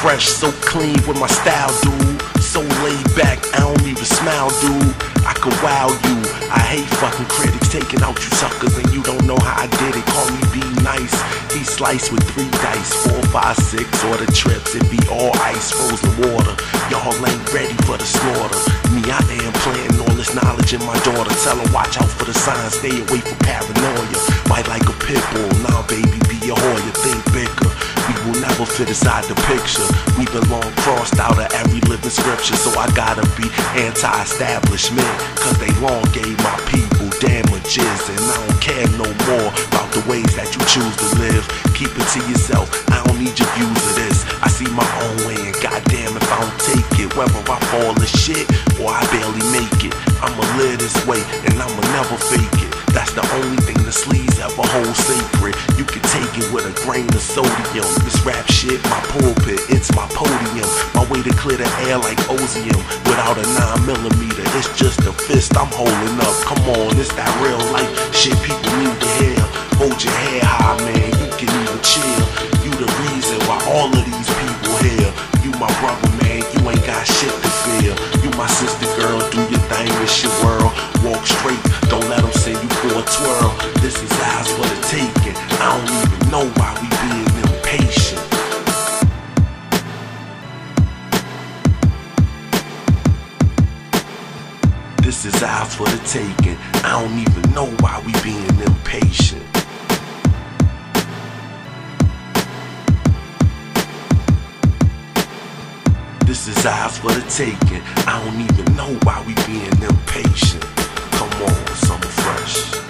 fresh, so clean with my style, dude. So laid back, I don't even smile, dude. I could wow you. I hate fucking critics taking out you suckers and you don't know how I did it. Call me be nice. He sliced with 3 dice, 4, 5, 6. Order trips, it be all ice, frozen water. Y'all ain't ready for the slaughter. Me out there planting all this knowledge in my daughter. Tell her watch out for the signs, stay away from paranoia. Bite like a pit bull, nah baby, be a Hoya, think bigger. We will never fit inside the picture. We been long crossed out of every living scripture. So I gotta be anti-establishment, cause they long gave my people damages. And I don't care no more about the ways that you choose to live. Keep it to yourself, I don't need your views of this. I see my own way and goddamn if I don't take it, whether I fall to shit or I barely make it, I'ma live this way and I'ma never fake it. That's the only thing the sleeves ever hold sacred. You can take it with a grain of sodium. This rap shit, my pulpit, it's my podium. My way to clear the air like Ozium. Without a 9mm, it's just a fist I'm holding up. Come on, it's that real life shit people need to hear. Hold your head high, man, you can even chill. You the reason why all of these people here. You my brother, man, you ain't got shit to fear. You my sister, girl, do your thing, it's your world. Walk straight, don't let them send you for a twirl. This is ours for the taking. I don't even know why we being impatient. This is ours for the taking. I don't even know why we being impatient. This is ours for the taking. I don't even know why we being impatient. Come on, Summer Fresh.